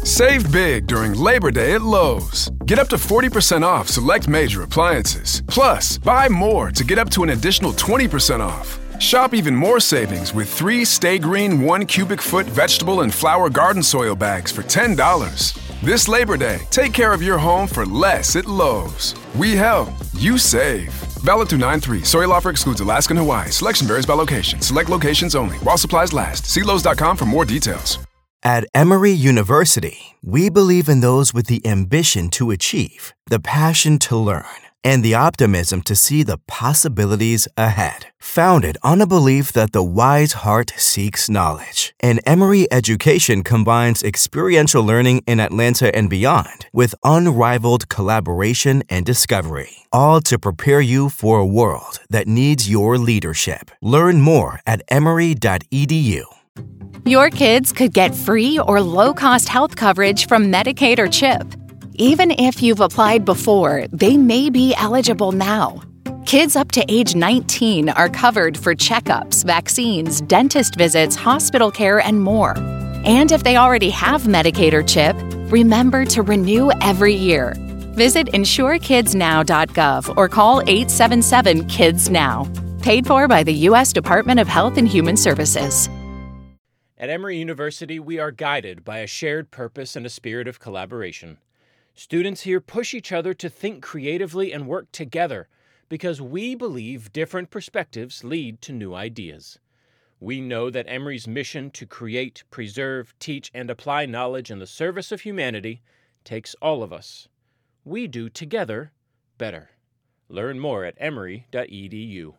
Save big during Labor Day at Lowe's. Get up to 40% off select major appliances. Plus, buy more to get up to an additional 20% off. Shop even more savings with 3 Stay Green 1 cubic foot vegetable and flower garden soil bags for $10. This Labor Day, take care of your home for less at Lowe's. We help, you save. Valid through 9/3. Soil offer excludes Alaska and Hawaii. Selection varies by location. Select locations only. While supplies last. See Lowe's.com for more details. At Emory University, we believe in those with the ambition to achieve, the passion to learn, and the optimism to see the possibilities ahead. Founded on a belief that the wise heart seeks knowledge, and Emory education combines experiential learning in Atlanta and beyond with unrivaled collaboration and discovery, all to prepare you for a world that needs your leadership. Learn more at emory.edu. Your kids could get free or low-cost health coverage from Medicaid or CHIP. Even if you've applied before, they may be eligible now. Kids up to age 19 are covered for checkups, vaccines, dentist visits, hospital care, and more. And if they already have Medicaid or CHIP, remember to renew every year. Visit insurekidsnow.gov or call 877-KIDS-NOW. Paid for by the U.S. Department of Health and Human Services. At Emory University, we are guided by a shared purpose and a spirit of collaboration. Students here push each other to think creatively and work together because we believe different perspectives lead to new ideas. We know that Emory's mission to create, preserve, teach, and apply knowledge in the service of humanity takes all of us. We do together better. Learn more at emory.edu.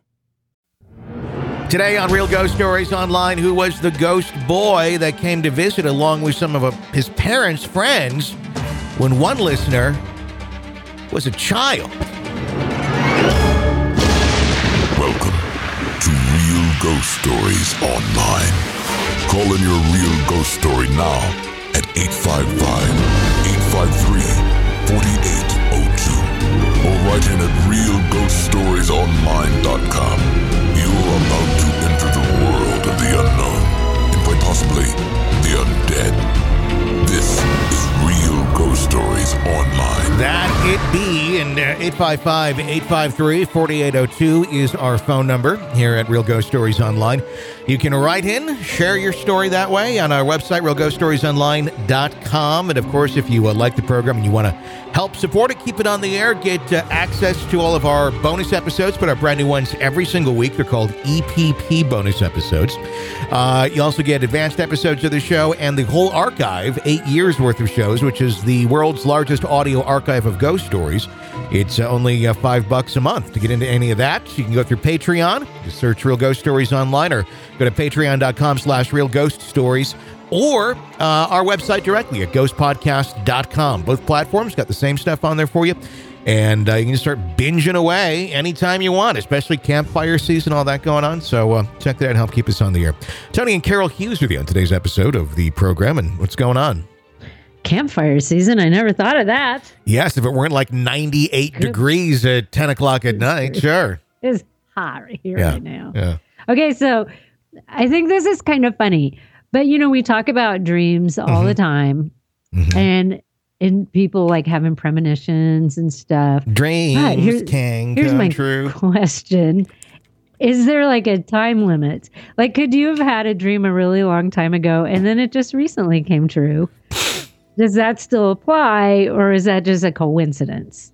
Today on Real Ghost Stories Online, who was the ghost boy that came to visit along with some of his parents' friends when one listener was a child? Welcome to Real Ghost Stories Online. Call in your real ghost story now at 855-853-4802 or write in at realghoststoriesonline.com. You're about to enter the world of the unknown and quite possibly the undead. This is Real Ghost Stories Online. That it be, and 855-853-4802 is our phone number here at Real Ghost Stories Online. You can write in, share your story that way on our website, realghoststoriesonline.com. And of course, if you like the program and you want to help support it, keep it on the air, get access to all of our bonus episodes, put our brand new ones every single week. They're called EPP bonus episodes. You also get advanced episodes of the show and the whole archive, 8 years worth of shows, which is the world's largest audio archive of ghost stories. It's only $5 a month to get into any of that. You can go through Patreon, just search Real Ghost Stories Online, or go to patreon.com/Real Ghost Stories, or our website directly at ghostpodcast.com. Both platforms got the same stuff on there for you. And you can just start binging away anytime you want, especially campfire season, all that going on. So check that out and help keep us on the air. Tony and Carol Hughes with you on today's episode of the program. And what's going on? Campfire season. I never thought of that. Yes, if it weren't like 98 degrees at 10 o'clock at night, sure. It's hot right here right now. Yeah. Okay, so I think this is kind of funny. But, you know, we talk about dreams all the time. And people like having premonitions and stuff. Dreams here's my true. Question. Is there like a time limit? Like, could you have had a dream a really long time ago and then it just recently came true? Does that still apply, or is that just a coincidence?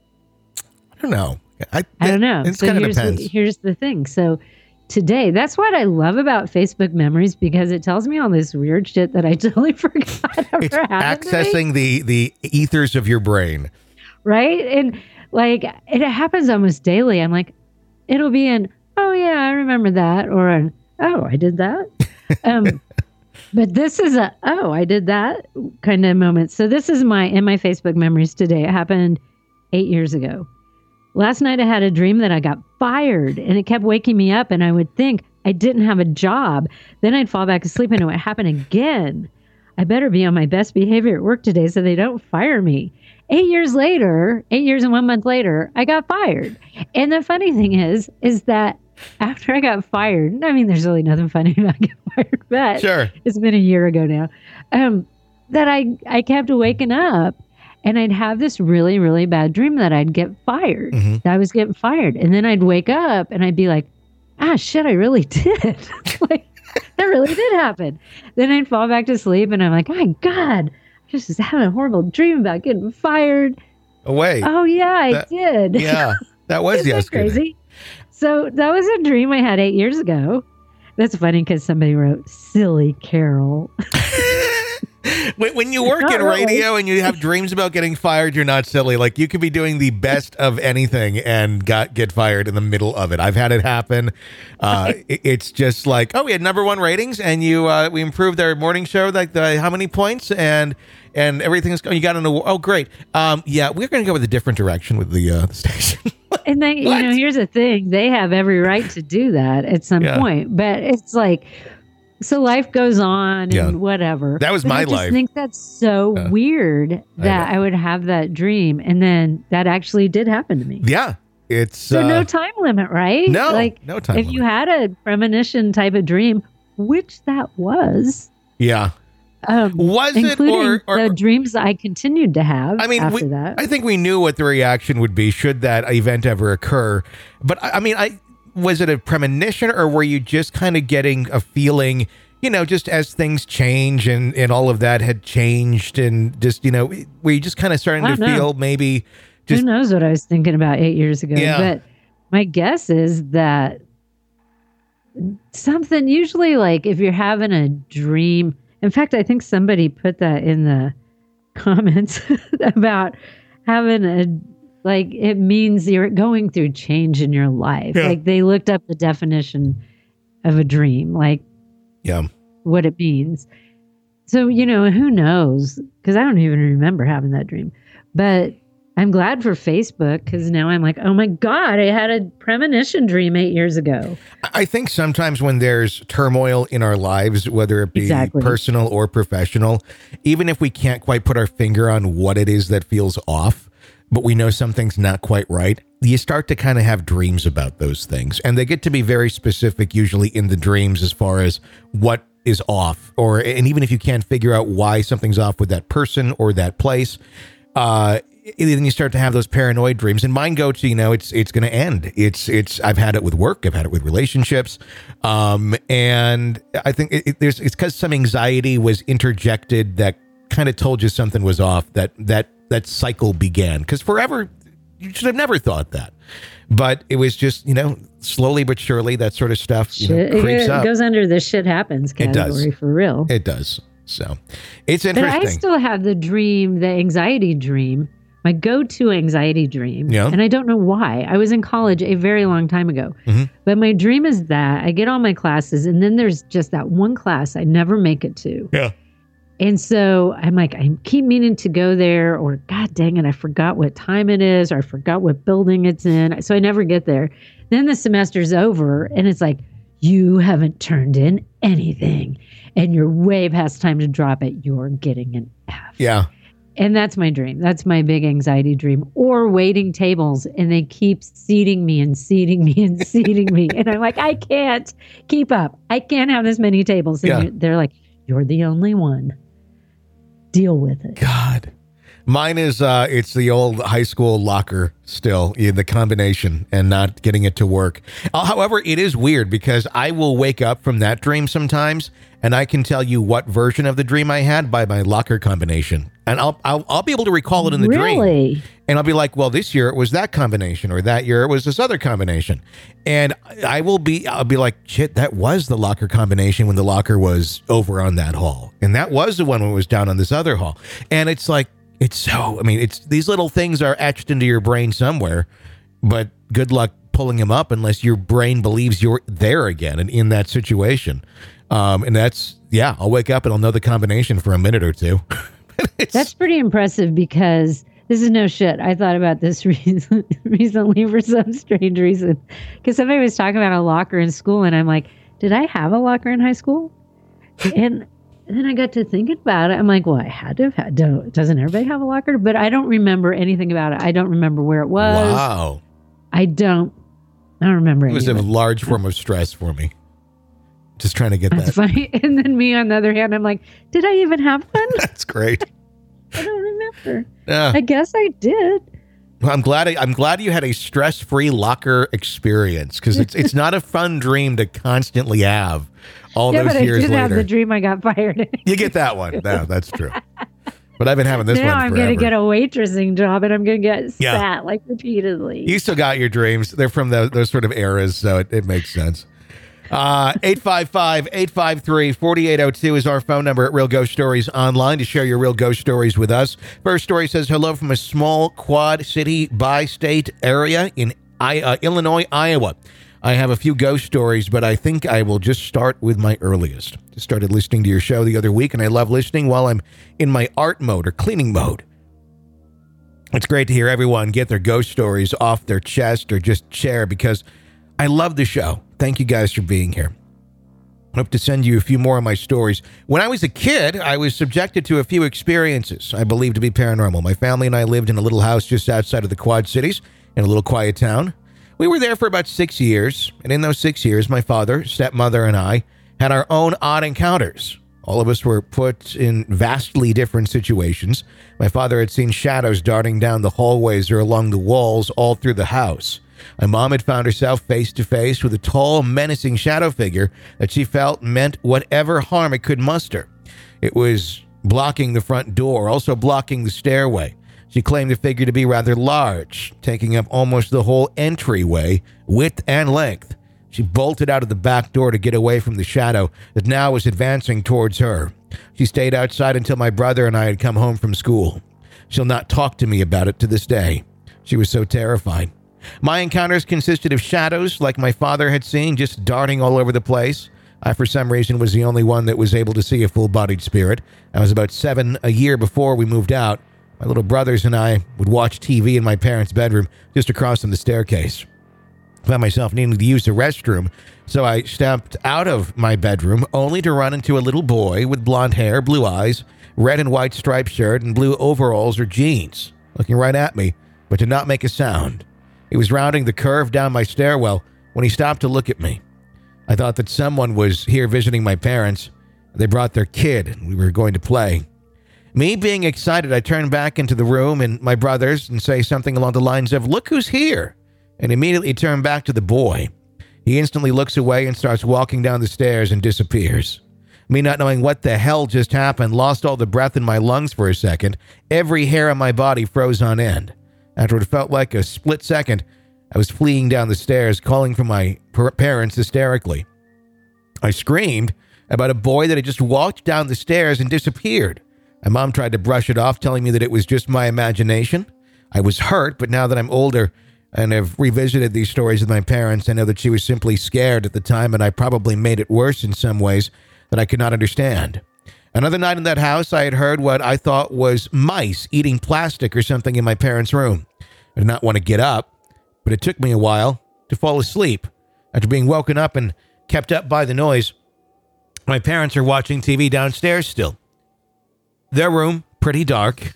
I don't know. I don't know. It so kind of depends. Here's the thing. So today, that's what I love about Facebook Memories, because it tells me all this weird shit that I totally forgot ever It's happened accessing the ethers of your brain. Right? And like, it happens almost daily. I'm like, it'll be an, oh yeah, I remember that, or an, oh, I did that. But this is a, oh, I did that kind of moment. So this is in my Facebook Memories today. It happened 8 years ago. Last night I had a dream that I got fired, and it kept waking me up, and I would think I didn't have a job. Then I'd fall back asleep and it would happen again. I better be on my best behavior at work today so they don't fire me. 8 years later, 8 years and 1 month later, I got fired. And the funny thing is that after I got fired, I mean, there's really nothing funny about getting fired, but sure. It's been a year ago now. that I kept waking up and I'd have this really, really bad dream that I'd get fired. Mhm. That I was getting fired. And then I'd wake up and I'd be like, ah, shit, I really did. Like, that really did happen. Then I'd fall back to sleep and I'm like, my God, I just had a horrible dream about getting fired. Oh, wait. Oh, yeah, I did. Yeah, that was Isn't that yesterday. crazy? So that was a dream I had 8 years ago. That's funny because somebody wrote, silly Carol. When you work Not in really. radio and you have dreams about getting fired, you're not silly. Like, you could be doing the best of anything and get fired in the middle of it. I've had it happen. It's just like, oh, we had number 1 ratings, and we improved our morning show, like how many points, and everything's going. You got an award. Oh, great. Yeah, we're going to go with a different direction with the station. And then, What? here's the thing. They have every right to do that at some Yeah. point. But it's like, so life goes on and Yeah. whatever. That was But my I just life. think that's so Yeah. weird that know. I would have that dream. And then that actually did happen to me. Yeah, it's So no time limit, right? no, Like, no time if you limit. had a premonition type of dream, which that was, Yeah. Was it including or the dreams I continued to have I mean, after that. I think we knew what the reaction would be should that event ever occur. But I mean, was it a premonition, or were you just kind of getting a feeling, just as things change and all of that had changed, and just, were you just kind of starting I to don't know. feel maybe Who just, knows what I was thinking about 8 years ago? Yeah. But my guess is that something, usually like if you're having a dream, in fact, I think somebody put that in the comments about having it means you're going through change in your life. Yeah. Like they looked up the definition of a dream, like yeah. what it means. So, who knows? Because I don't even remember having that dream. But I'm glad for Facebook because now I'm like, oh my God, I had a premonition dream 8 years ago. I think sometimes when there's turmoil in our lives, whether it be Exactly. personal or professional, even if we can't quite put our finger on what it is that feels off, but we know something's not quite right, you start to kind of have dreams about those things. And they get to be very specific, usually in the dreams, as far as what is off, and even if you can't figure out why something's off with that person or that place, then you start to have those paranoid dreams. And mine go to, it's going to end. It's I've had it with work. I've had it with relationships. And I think it's because some anxiety was interjected that kind of told you something was off, that cycle began. Because forever, you should have never thought that. But it was just, slowly but surely, that sort of stuff creeps It up. goes under the shit happens It does. category for real. It does. So it's But interesting. I still have the anxiety dream, my go-to anxiety dream. Yeah. And I don't know why. I was in college a very long time ago. Mhm. But my dream is that I get all my classes and then there's just that one class I never make it to. Yeah. And so I'm like, I keep meaning to go there, or God dang it, I forgot what time it is, or I forgot what building it's in. So I never get there. Then the semester's over and it's like, you haven't turned in anything and you're way past time to drop it. You're getting an F. Yeah. And that's my dream. That's my big anxiety dream. Or waiting tables and they keep seating me and seating me and seating me. And I'm like, I can't keep up. I can't have this many tables. And Yeah. they're like, you're the only one. Deal with it. God. Mine is, it's the old high school locker still, the combination, and not getting it to work. However, it is weird because I will wake up from that dream sometimes and I can tell you what version of the dream I had by my locker combination. And I'll be able to recall it in the dream. Really? And I'll be like, well, this year it was that combination, or that year it was this other combination. And I'll be like, shit, that was the locker combination when the locker was over on that hall. And that was the one when it was down on this other hall. And it's like, it's these little things are etched into your brain somewhere, but good luck pulling them up unless your brain believes you're there again and in that situation. And I'll wake up and I'll know the combination for a minute or two. That's pretty impressive because this is no shit. I thought about this recently for some strange reason. Because somebody was talking about a locker in school and I'm like, did I have a locker in high school? And then I got to thinking about it. I'm like, well, I had to have had. Doesn't everybody have a locker? But I don't remember anything about it. I don't remember where it was. Wow. I don't remember It was any a of it. large form of stress for me. Just trying to get That's that. funny. And then me, on the other hand, I'm like, did I even have one? That's great. I don't remember. Yeah. I guess I did. Well, I'm glad you had a stress-free locker experience, because it's not a fun dream to constantly have all those years I did have later. the dream I got fired. You get that one. No, that's true. But I've been having this now one I'm forever. going to get a waitressing job, and I'm going to get Yeah. sat like repeatedly. You still got your dreams. They're from those sort of eras, so it makes sense. 855-853-4802 is our phone number at Real Ghost Stories Online to share your real ghost stories with us. First story says, hello from a small quad city bi-state area in Illinois, Iowa. I have a few ghost stories, but I think I will just start with my earliest. Just started listening to your show the other week, and I love listening while I'm in my art mode or cleaning mode. It's great to hear everyone get their ghost stories off their chest or just share, because I love the show. Thank you guys for being here. I hope to send you a few more of my stories. When I was a kid, I was subjected to a few experiences I believe to be paranormal. My family and I lived in a little house just outside of the Quad Cities in a little quiet town. We were there for about 6 years, and in those 6 years, my father, stepmother, and I had our own odd encounters. All of us were put in vastly different situations. My father had seen shadows darting down the hallways or along the walls all through the house. My mom had found herself face to face with a tall, menacing shadow figure that she felt meant whatever harm it could muster. It was blocking the front door, also blocking the stairway. She claimed the figure to be rather large, taking up almost the whole entryway, width and length. She bolted out of the back door to get away from the shadow that now was advancing towards her. She stayed outside until my brother and I had come home from school. She'll not talk to me about it to this day. She was so terrified. My encounters consisted of shadows like my father had seen, just darting all over the place. I, for some reason, was the only one that was able to see a full-bodied spirit. I was about 7 a year before we moved out. My little brothers and I would watch TV in my parents' bedroom just across from the staircase. I found myself needing to use the restroom, so I stepped out of my bedroom only to run into a little boy with blonde hair, blue eyes, red and white striped shirt, and blue overalls or jeans, looking right at me, but did not make a sound. He was rounding the curve down my stairwell when he stopped to look at me. I thought that someone was here visiting my parents. They brought their kid, and we were going to play. Me being excited, I turned back into the room and my brothers and say something along the lines of, "Look who's here," and immediately turn back to the boy. He instantly looks away and starts walking down the stairs and disappears. Me not knowing what the hell just happened, lost all the breath in my lungs for a second. Every hair on my body froze on end. After what felt like a split second, I was fleeing down the stairs, calling for my parents hysterically. I screamed about a boy that had just walked down the stairs and disappeared. My mom tried to brush it off, telling me that it was just my imagination. I was hurt, but now that I'm older and have revisited these stories with my parents, I know that she was simply scared at the time, and I probably made it worse in some ways that I could not understand. Another night in that house, I had heard what I thought was mice eating plastic or something in my parents' room. I did not want to get up, but it took me a while to fall asleep. After being woken up and kept up by the noise, my parents are watching TV downstairs still. Their room, pretty dark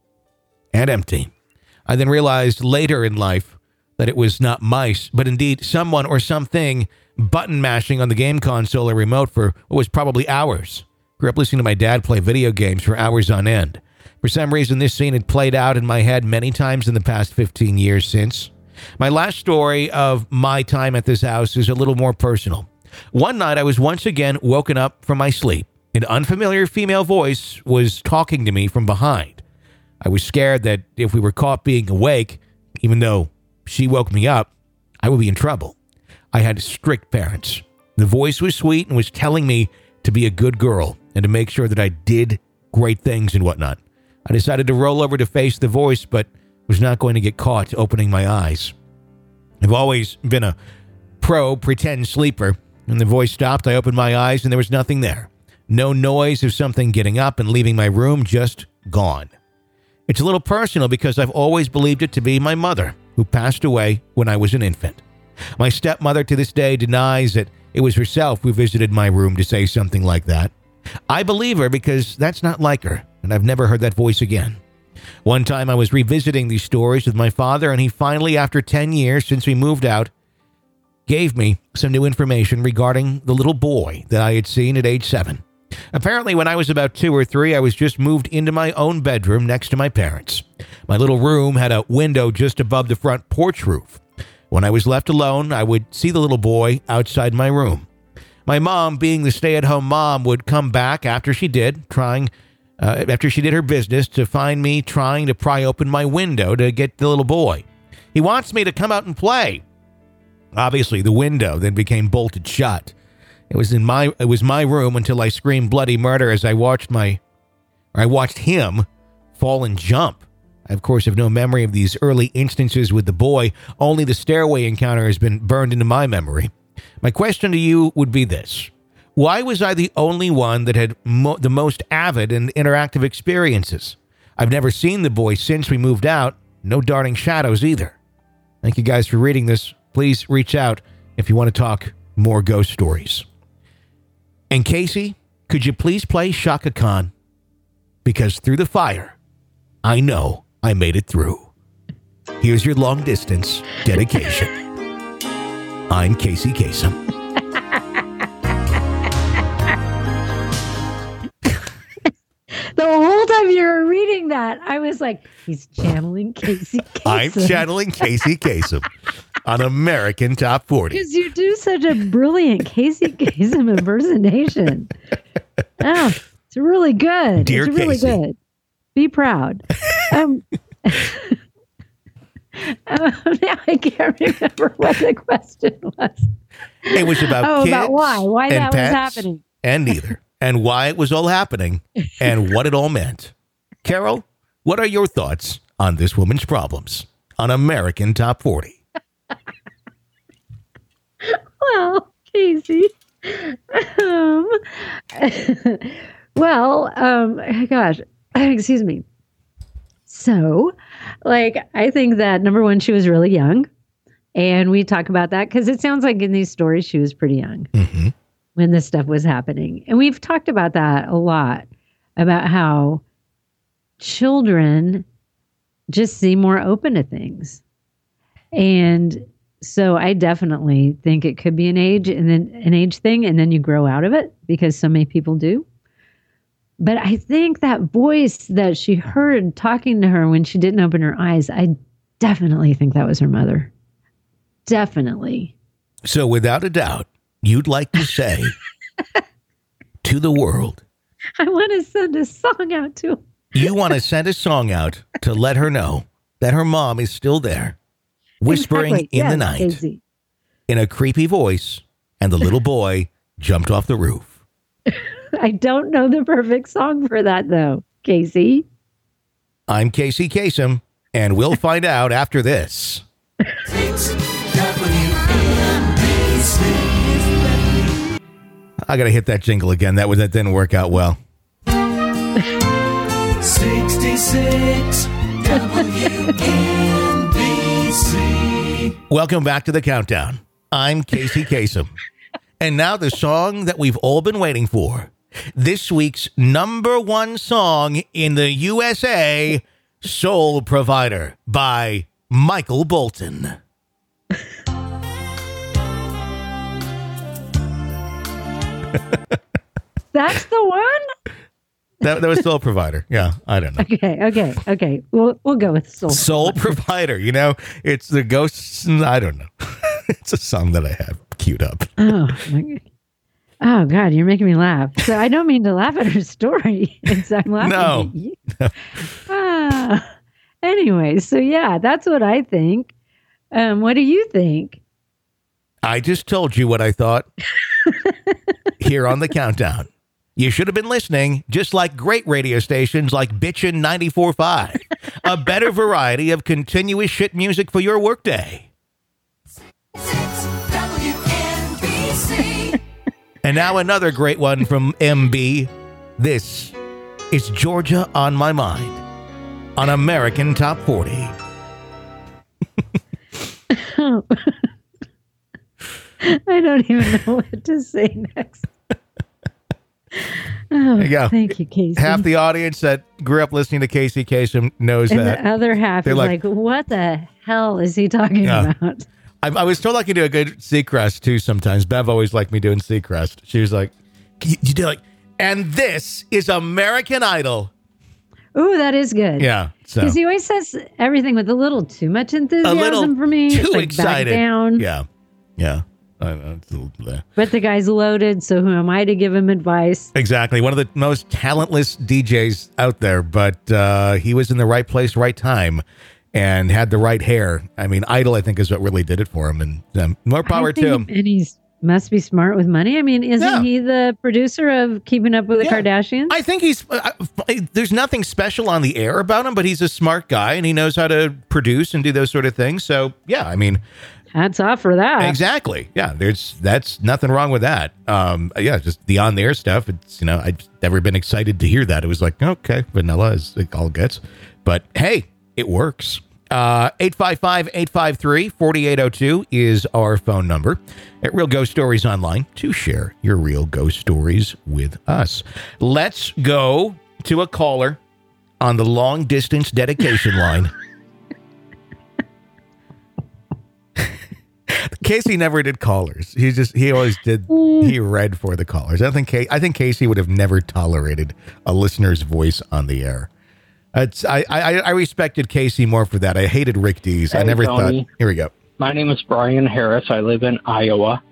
and empty. I then realized later in life that it was not mice, but indeed someone or something button mashing on the game console or remote for what was probably hours. Grew up listening to my dad play video games for hours on end. For some reason, this scene had played out in my head many times in the past 15 years since. My last story of my time at this house is a little more personal. One night, I was once again woken up from my sleep. An unfamiliar female voice was talking to me from behind. I was scared that if we were caught being awake, even though she woke me up, I would be in trouble. I had strict parents. The voice was sweet and was telling me to be a good girl and to make sure that I did great things and whatnot. I decided to roll over to face the voice, but was not going to get caught opening my eyes. I've always been a pro pretend sleeper. When the voice stopped, I opened my eyes and there was nothing there. No noise of something getting up and leaving my room, just gone. It's a little personal because I've always believed it to be my mother, who passed away when I was an infant. My stepmother to this day denies that it was herself who visited my room to say something like that. I believe her because that's not like her, and I've never heard that voice again. One time I was revisiting these stories with my father, and he finally, after 10 years since we moved out, gave me some new information regarding the little boy that I had seen at age 7. Apparently, when I was about 2 or 3, I was just moved into my own bedroom next to my parents. My little room had a window just above the front porch roof. When I was left alone, I would see the little boy outside my room. My mom, being the stay-at-home mom, would come back after she did her business to find me trying to pry open my window to get the little boy. He wants me to come out and play. Obviously, the window then became bolted shut. It was my room until I screamed bloody murder as I watched him fall and jump. I, of course, have no memory of these early instances with the boy. Only the stairway encounter has been burned into my memory. My question to you would be this. Why was I the only one that had the most avid and interactive experiences? I've never seen the boy since we moved out. No darting shadows either. Thank you guys for reading this. Please reach out if you want to talk more ghost stories. And Casey, could you please play Shaka Khan? Because through the fire, I know I made it through. Here's your long distance dedication. I'm Casey Kasem. The whole time you were reading that, I was like, he's channeling Casey Kasem. I'm channeling Casey Kasem on American Top 40. Because you do such a brilliant Casey Kasem impersonation. Oh, it's really good. Dear it's really Casey. good. Be proud. Now I can't remember what the question was. It was about kids about why and that was pets happening. And neither. And why it was all happening and what it all meant. Carol, what are your thoughts on this woman's problems on American Top 40? Well, Casey. Gosh, excuse me. So, I think that number one, she was really young. And we talk about that because it sounds like in these stories, she was pretty young when this stuff was happening. And we've talked about that a lot, about how children just seem more open to things. And so I definitely think it could be an age thing, and then you grow out of it because so many people do. But I think that voice that she heard talking to her when she didn't open her eyes, I definitely think that was her mother. Definitely. So without a doubt, you'd like to say to the world, I want to send a song out to her. You want to send a song out to let her know that her mom is still there, whispering in the night, Casey. In a creepy voice, and the little boy jumped off the roof. I don't know the perfect song for that, though, Casey. I'm Casey Kasem, and we'll find out after this. I got to hit that jingle again. That didn't work out well. 66 WNBC. Welcome back to the countdown. I'm Casey Kasem. And now the song that we've all been waiting for. This week's number one song in the USA, Soul Provider by Michael Bolton. That's the one? That was Soul Provider. Yeah, I don't know. Okay. We'll go with Soul Provider. You know, it's the ghosts. I don't know. It's a song that I have queued up. Oh, my God. Oh, God, you're making me laugh. So I don't mean to laugh at her story. I'm laughing at you. No. Anyway, so yeah, that's what I think. What do you think? I just told you what I thought here on the countdown. You should have been listening, just like great radio stations like Bitchin' 94.5. A better variety of continuous shit music for your workday. WNBC. And now another great one from MB. This is Georgia on My Mind on American Top 40. I don't even know what to say next. Oh, There you go. Thank you, Casey. Half the audience that grew up listening to Casey Kasem knows and that. the other half They're is like, like, what the hell is he talking about? I was told I could do a good Seacrest too sometimes. Bev always liked me doing Seacrest. She was like, you do like, and this is American Idol. Ooh, that is good. Yeah. So Because he always says everything with a little too much enthusiasm a little for me. too It's like excited. Back down. Yeah. It's a little bleh. But the guy's loaded, so who am I to give him advice? Exactly. One of the most talentless DJs out there, but he was in the right place, right time, and had the right hair. I mean, Idol, I think, is what really did it for him. And more power to him. And he's must be smart with money. I mean, isn't he the producer of Keeping Up with the Kardashians? I think he's, there's nothing special on the air about him, but he's a smart guy and he knows how to produce and do those sort of things. So, yeah, I mean, hats off for that. exactly. Yeah, that's nothing wrong with that. Just the on the air stuff. It's, I've never been excited to hear that. It was like, okay, vanilla is it all gets, but hey, it works. 855-853-4802 is our phone number at Real Ghost Stories Online to share your real ghost stories with us. Let's go to a caller on the long distance dedication line. Casey never did callers. He always did. He read for the callers. I think Casey would have never tolerated a listener's voice on the air. I respected Casey more for that. I hated Rick Dees. I never Tony. thought. Here we go. My name is Brian Harris. I live in Iowa.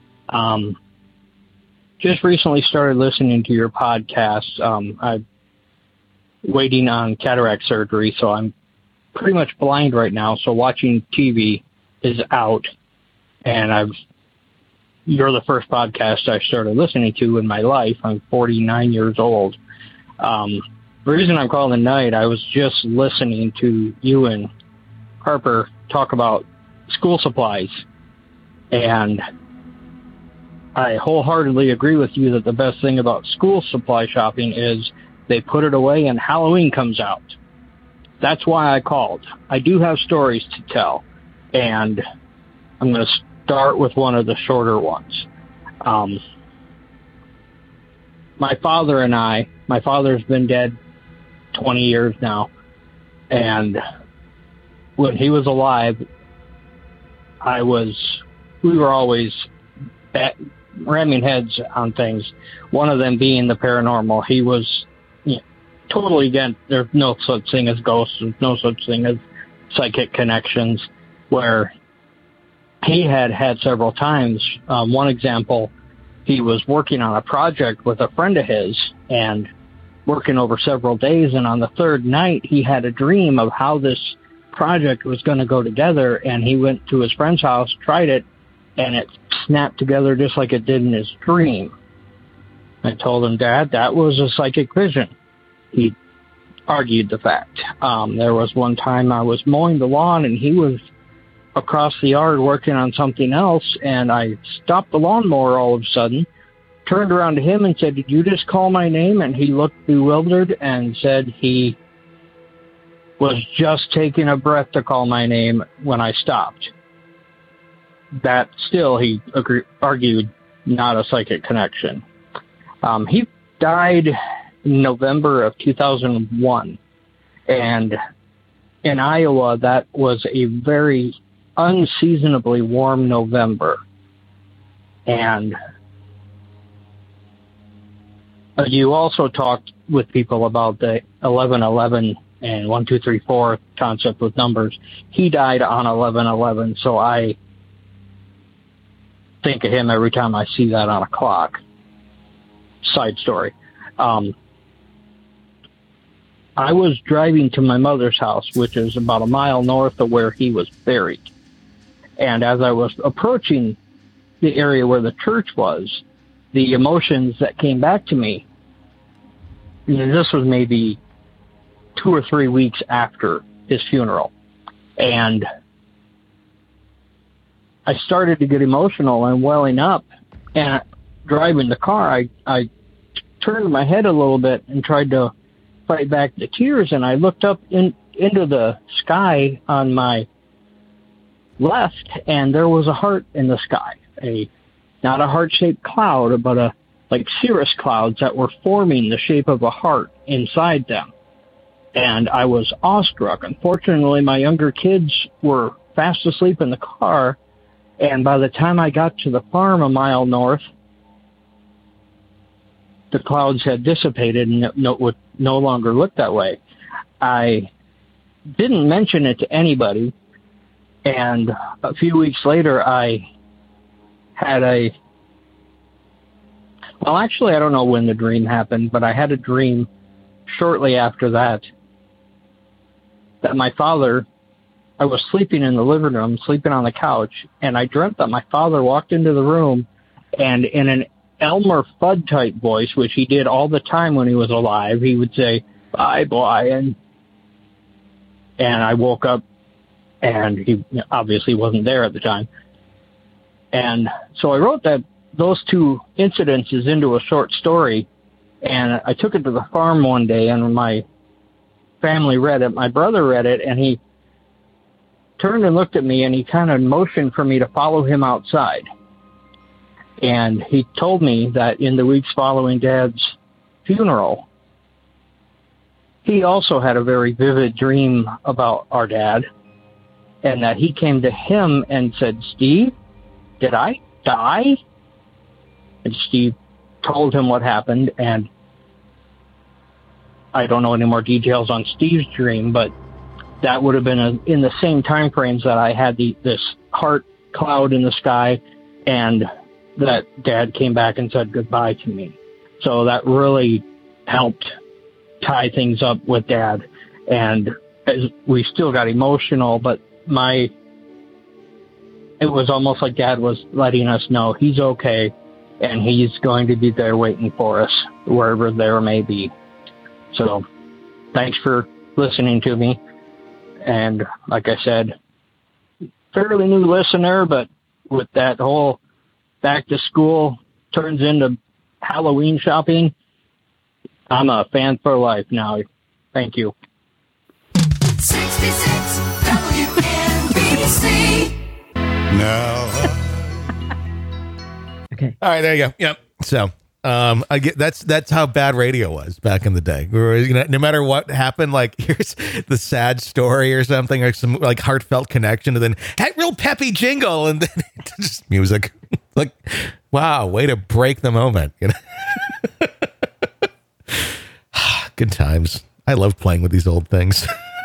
Just recently started listening to your podcast. I'm waiting on cataract surgery, so I'm pretty much blind right now. So watching TV is out, and you're the first podcast I started listening to in my life. I'm 49 years old. The reason I'm calling tonight, I was just listening to you and Harper talk about school supplies, and I wholeheartedly agree with you that the best thing about school supply shopping is they put it away and Halloween comes out. That's why I called. I do have stories to tell, and I'm going to start with one of the shorter ones. My father's been dead 20 years now, and when he was alive, we were always ramming heads on things, one of them being the paranormal. He was totally against, there's no such thing as ghosts, there's no such thing as psychic connections, where he had several times. One example, he was working on a project with a friend of his and working over several days, and on the third night he had a dream of how this project was going to go together, and he went to his friend's house, tried it, and it snapped together just like it did in his dream. I told him, Dad, that was a psychic vision. He argued the fact. There was one time I was mowing the lawn and he was across the yard working on something else, and I stopped the lawnmower all of a sudden, turned around to him and said, did you just call my name? And he looked bewildered and said he was just taking a breath to call my name when I stopped. That still, he argued, not a psychic connection. He died in November of 2001. And in Iowa, that was a very unseasonably warm November. And you also talked with people about the 11/11 and 1, 2, 3, 4 concept with numbers. He died on 11/11, so I think of him every time I see that on a clock. Side story. I was driving to my mother's house, which is about a mile north of where he was buried. And as I was approaching the area where the church was, the emotions that came back to me, and this was maybe 2 or 3 weeks after his funeral. And I started to get emotional and welling up, and driving the car, I turned my head a little bit and tried to fight back the tears, and I looked up into the sky on my left, and there was a heart in the sky. Not a heart-shaped cloud, but like cirrus clouds that were forming the shape of a heart inside them. And I was awestruck. Unfortunately, my younger kids were fast asleep in the car, And by the time I got to the farm a mile north, the clouds had dissipated and it would no longer look that way. I didn't mention it to anybody. And a few weeks later, I had well, actually, I don't know when the dream happened, but I had a dream shortly after that my father, I was sleeping in the living room, sleeping on the couch, and I dreamt that my father walked into the room and in an Elmer Fudd type voice, which he did all the time when he was alive, he would say, "Bye, Brian." And I woke up and he obviously wasn't there at the time. And so I wrote those two incidences into a short story, and I took it to the farm one day, and my family read it. My brother read it, and he turned and looked at me, and he kind of motioned for me to follow him outside. And he told me that in the weeks following Dad's funeral, he also had a very vivid dream about our dad, and that he came to him and said, "Steve, did I die?" And Steve told him what happened, and I don't know any more details on Steve's dream, but that would have been in the same time frames that I had this heart cloud in the sky, and that Dad came back and said goodbye to me. So that really helped tie things up with Dad, and we still got emotional, but it was almost like Dad was letting us know he's okay, and he's going to be there waiting for us, wherever there may be. So thanks for listening to me. And like I said, fairly new listener, but with that whole back to school turns into Halloween shopping, I'm a fan for life now. Thank you. 66 WNBC. Now. Okay. All right, there you go. Yep. So, I get that's how bad radio was back in the day. We were, no matter what happened, like here's the sad story or something, or some like heartfelt connection, and then that real peppy jingle, and then just music. Like, wow, way to break the moment. Good times. I love playing with these old things.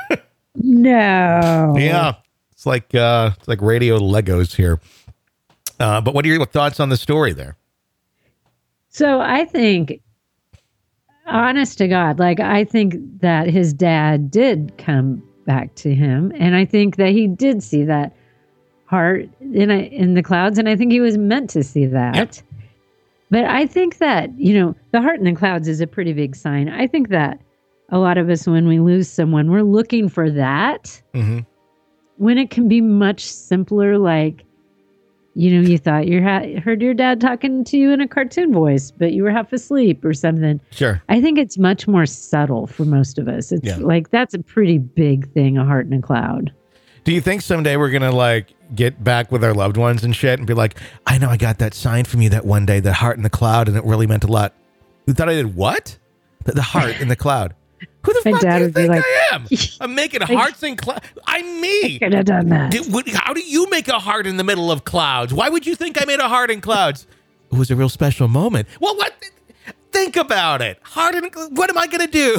No. Yeah, it's like radio Legos here. But what are your thoughts on the story there? So I think, honest to God, I think that his dad did come back to him, and I think that he did see that heart in the clouds, and I think he was meant to see that. Yep. But I think that, the heart in the clouds is a pretty big sign. I think that a lot of us, when we lose someone, we're looking for that. Mm-hmm. When it can be much simpler, like, you thought you heard your dad talking to you in a cartoon voice, but you were half asleep or something. Sure. I think it's much more subtle for most of us. It's like, that's a pretty big thing, a heart in a cloud. Do you think someday we're going to get back with our loved ones and shit and be like, I know I got that sign from you that one day, the heart in the cloud, and it really meant a lot. You thought I did what? The heart in the cloud. Who the fuck do you think I am? I'm making hearts in clouds. I'm me. I could have done that. How do you make a heart in the middle of clouds? Why would you think I made a heart in clouds? It was a real special moment. Well, what? Think about it. Heart in, what am I going to do?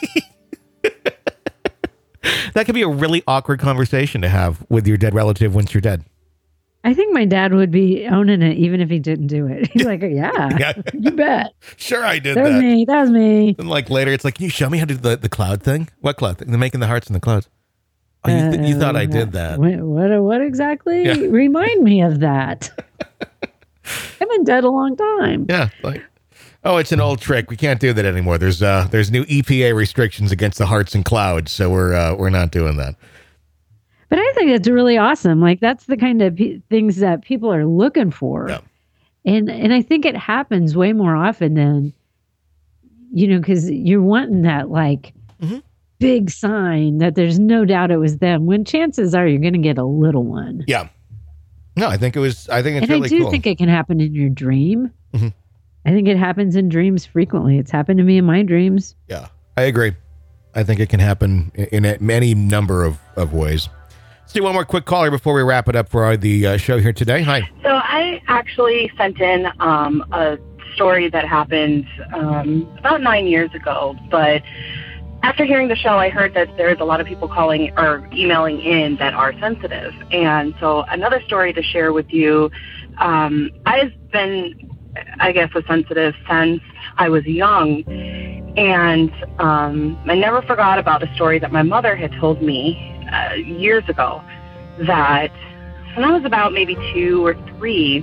That could be a really awkward conversation to have with your dead relative once you're dead. I think my dad would be owning it even if he didn't do it. He's like, yeah, you bet. Sure, I did that. That was me. And later, it's like, can you show me how to do the cloud thing? What cloud thing? They're making the hearts in the clouds. Oh, you thought I did that. What exactly? Yeah. Remind me of that. I've been dead a long time. Yeah, it's an old trick. We can't do that anymore. There's new EPA restrictions against the hearts and clouds, so we're not doing that. But I think it's really awesome. That's the kind of things that people are looking for. Yeah. And I think it happens way more often than, because you're wanting that big sign that there's no doubt it was them, when chances are you're going to get a little one. Yeah. No, I think it's really cool. And I do think it can happen in your dream. Mm-hmm. I think it happens in dreams frequently. It's happened to me in my dreams. Yeah, I agree. I think it can happen in any number of ways. Let's do one more quick caller before we wrap it up for the show here today. Hi. So I actually sent in a story that happened about 9 years ago, but after hearing the show, I heard that there's a lot of people calling or emailing in that are sensitive. And so another story to share with you, I've been, I guess, a sensitive since I was young. And I never forgot about a story that my mother had told me years ago, that when I was about maybe 2 or 3,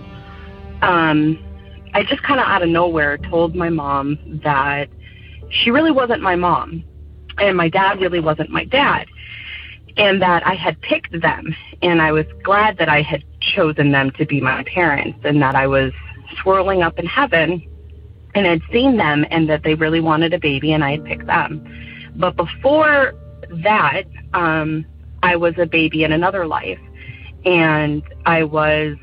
I just kind of out of nowhere told my mom that she really wasn't my mom and my dad really wasn't my dad, and that I had picked them, and I was glad that I had chosen them to be my parents, and that I was swirling up in heaven and had seen them, and that they really wanted a baby and I had picked them. But before that, I was a baby in another life, and I was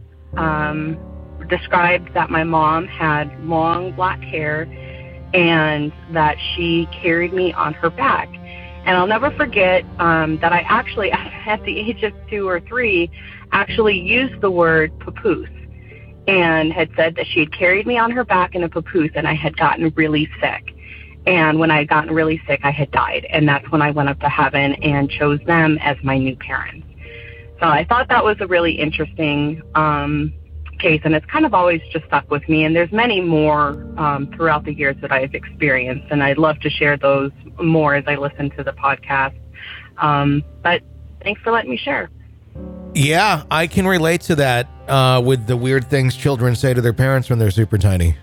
described that my mom had long black hair and that she carried me on her back. And I'll never forget that I actually, at the age of 2 or 3, actually used the word papoose, and had said that she had carried me on her back in a papoose, and I had gotten really sick. And when I had gotten really sick, I had died. And that's when I went up to heaven and chose them as my new parents. So I thought that was a really interesting case, and it's kind of always just stuck with me. And there's many more throughout the years that I've experienced, and I'd love to share those more as I listen to the podcast. But thanks for letting me share. Yeah, I can relate to that with the weird things children say to their parents when they're super tiny.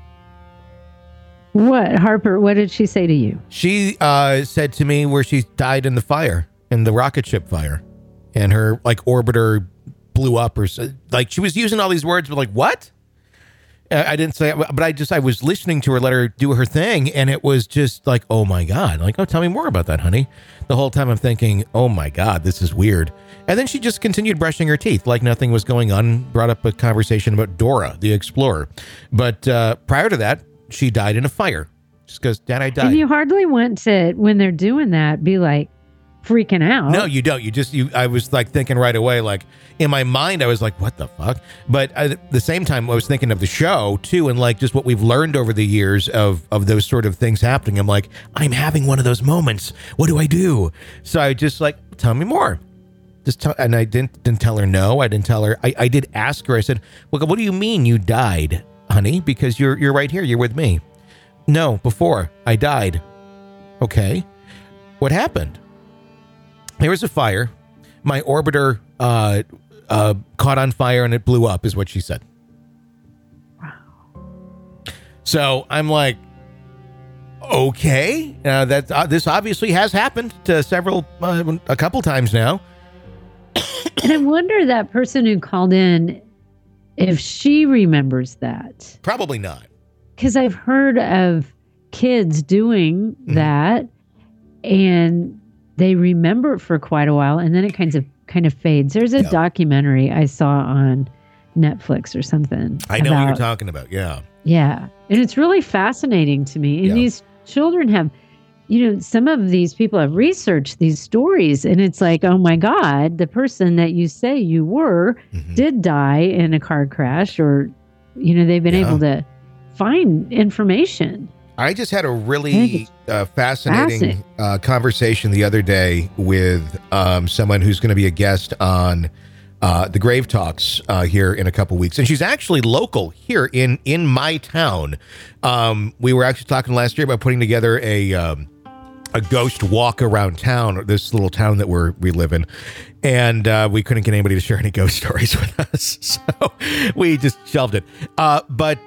What, Harper, what did she say to you? She said to me where she died in the fire, in the rocket ship fire, and her like orbiter blew up, or like she was using all these words, but like, what? I didn't say it, but I was listening to her, let her do her thing, and it was just like, oh my God. Like, oh, tell me more about that, honey. The whole time I'm thinking, oh my God, this is weird. And then she just continued brushing her teeth like nothing was going on, brought up a conversation about Dora, the Explorer. But prior to that, she died in a fire. Just goes, Dad, I died. And you hardly want to, when they're doing that, be like freaking out. No, you don't. I was like thinking right away, like in my mind, I was like, what the fuck? But at the same time, I was thinking of the show too. And like just what we've learned over the years of those sort of things happening. I'm like, I'm having one of those moments. What do I do? So I just like, tell me more. And I didn't tell her no. I didn't tell her. I did ask her. I said, well, what do you mean you died, honey? Because you're right here. You're with me. No, before I died. Okay. What happened? There was a fire. My orbiter caught on fire and it blew up, is what she said. Wow. So I'm like, okay, this obviously has happened to a couple times now. And I wonder that person who called in, if she remembers that. Probably not. Because I've heard of kids doing that, and they remember it for quite a while, and then it kind of fades. There's a documentary I saw on Netflix or something. I know what you're talking about. Yeah. Yeah. And it's really fascinating to me. And these children have, some of these people have researched these stories, and it's like, oh my God, the person that you say you were did die in a car crash, or, they've been able to find information. I just had a really fascinating conversation the other day with someone who's going to be a guest on the Grave Talks here in a couple weeks. And she's actually local here in my town. We were actually talking last year about putting together a ghost walk around town, this little town that we live in. And we couldn't get anybody to share any ghost stories with us. So we just shelved it. But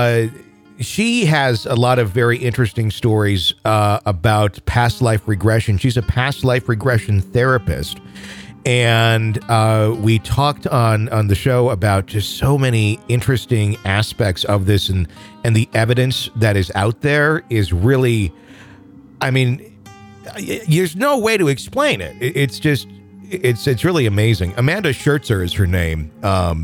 she has a lot of very interesting stories about past life regression. She's a past life regression therapist. And we talked on the show about just so many interesting aspects of this, and the evidence that is out there is really, I mean, there's no way to explain it. It's really amazing. Amanda Schertzer is her name.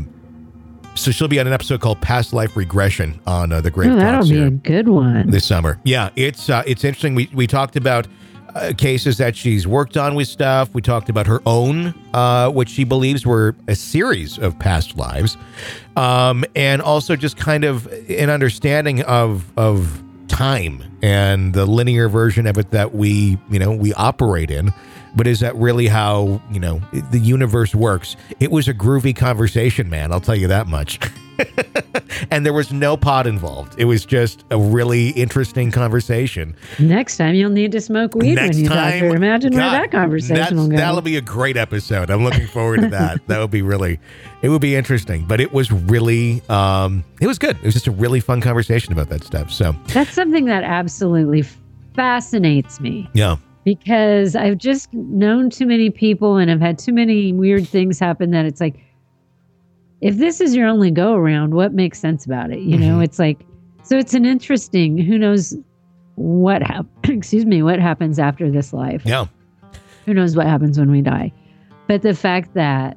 So she'll be on an episode called Past Life Regression on the Grave Talks. That'll be a good one this summer. Yeah, it's interesting. We talked about cases that she's worked on with stuff. We talked about her own, which she believes were a series of past lives. And also just kind of an understanding of time and the linear version of it that we operate in. But is that really how, the universe works? It was a groovy conversation, man. I'll tell you that much. And there was no pot involved. It was just a really interesting conversation. Next time you'll need to smoke weed when you talk to her. Imagine where that conversation will go. That'll be a great episode. I'm looking forward to that. It would be interesting. But it was really, it was good. It was just a really fun conversation about that stuff. So that's something that absolutely fascinates me. Yeah. Because I've just known too many people and I've had too many weird things happen that it's like, if this is your only go around, what makes sense about it? It's like, so it's an interesting, who knows what happens after this life. Yeah. Who knows what happens when we die. But the fact that,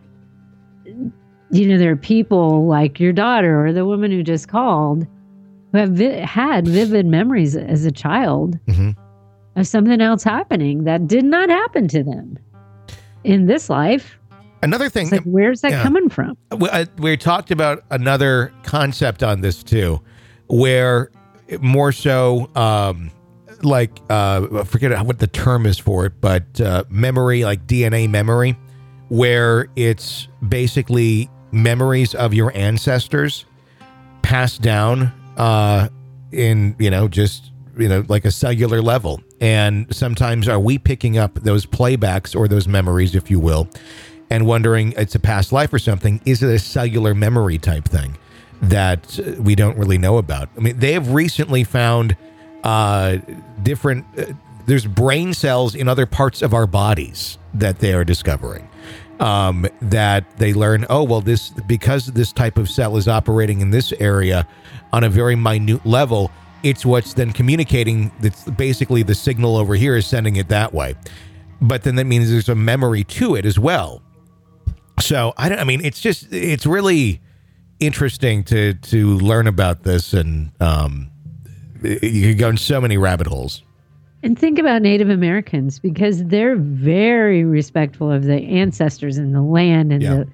there are people like your daughter or the woman who just called who have had vivid memories as a child of something else happening that did not happen to them in this life. Another thing, it's like, where's that coming from? We talked about another concept on this too, where more so, I forget what the term is for it, but memory, like DNA memory, where it's basically memories of your ancestors passed down in, like a cellular level. And sometimes are we picking up those playbacks or those memories, if you will, and wondering, it's a past life or something. Is it a cellular memory type thing that we don't really know about? I mean, they have recently found different, there's brain cells in other parts of our bodies that they are discovering. That they learn, because this type of cell is operating in this area on a very minute level, it's what's then communicating. That's basically the signal over here is sending it that way. But then that means there's a memory to it as well. So it's really interesting to learn about this, and you could go in so many rabbit holes. And think about Native Americans, because they're very respectful of the ancestors and the land and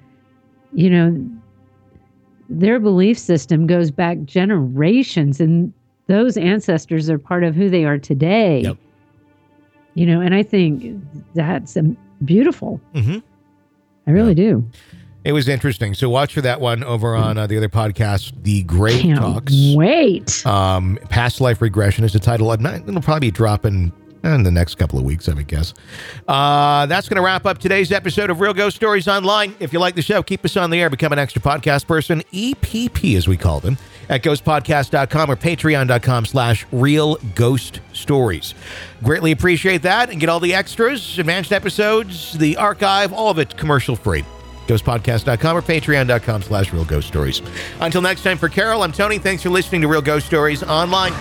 their belief system goes back generations, and those ancestors are part of who they are today. Yep. And I think that's beautiful. Mm-hmm. I really do. It was interesting. So watch for that one over on the other podcast, The Grave Talks. Wait. Past Life Regression is the title. It'll probably be dropping in the next couple of weeks, I would guess. That's going to wrap up today's episode of Real Ghost Stories Online. If you like the show, keep us on the air. Become an extra podcast person, EPP as we call them, at ghostpodcast.com or patreon.com/Real Ghost Stories. Greatly appreciate that, and get all the extras, advanced episodes, the archive, all of it commercial free. Ghostpodcast.com or patreon.com/Real Ghost Stories. Until next time, for Carol, I'm Tony. Thanks for listening to Real Ghost Stories Online.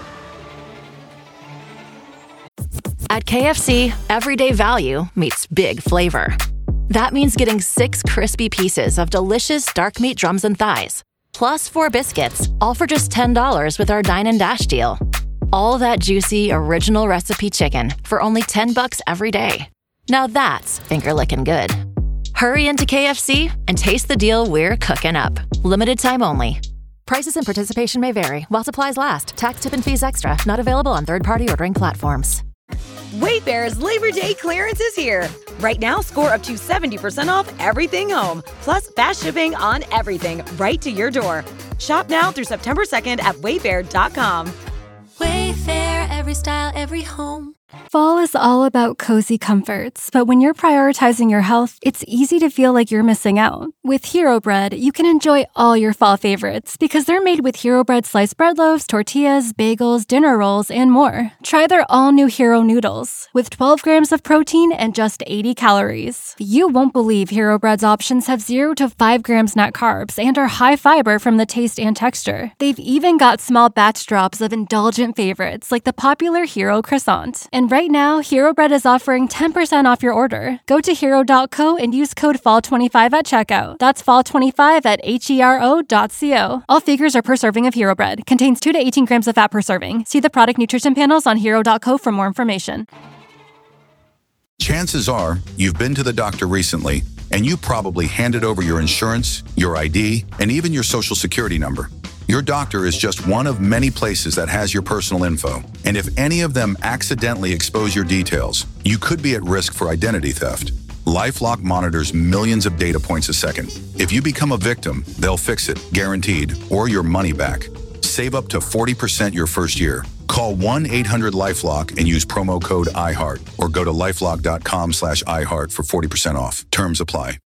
At KFC, everyday value meets big flavor. That means getting 6 crispy pieces of delicious dark meat drums and thighs, plus 4 biscuits, all for just $10 with our Dine and Dash deal. All that juicy, original recipe chicken for only $10 every day. Now that's finger-licking good. Hurry into KFC and taste the deal we're cooking up. Limited time only. Prices and participation may vary while supplies last. Tax, tip, and fees extra. Not available on third-party ordering platforms. Wayfair's Labor Day clearance is here. Right now, score up to 70% off everything home, plus fast shipping on everything right to your door. Shop now through September 2nd at wayfair.com. Wayfair, every style, every home. Fall is all about cozy comforts, but when you're prioritizing your health, it's easy to feel like you're missing out. With Hero Bread, you can enjoy all your fall favorites because they're made with Hero Bread sliced bread loaves, tortillas, bagels, dinner rolls, and more. Try their all-new Hero Noodles with 12 grams of protein and just 80 calories. You won't believe Hero Bread's options have 0 to 5 grams net carbs and are high fiber from the taste and texture. They've even got small batch drops of indulgent favorites like the popular Hero Croissant. And right now, Hero Bread is offering 10% off your order. Go to hero.co and use code FALL25 at checkout. That's FALL25 at hero.co. All figures are per serving of Hero Bread. Contains 2 to 18 grams of fat per serving. See the product nutrition panels on hero.co for more information. Chances are you've been to the doctor recently and you probably handed over your insurance, your ID, and even your social security number. Your doctor is just one of many places that has your personal info. And if any of them accidentally expose your details, you could be at risk for identity theft. LifeLock monitors millions of data points a second. If you become a victim, they'll fix it, guaranteed, or your money back. Save up to 40% your first year. Call 1-800-LifeLock and use promo code iHeart or go to lifelock.com/iHeart for 40% off. Terms apply.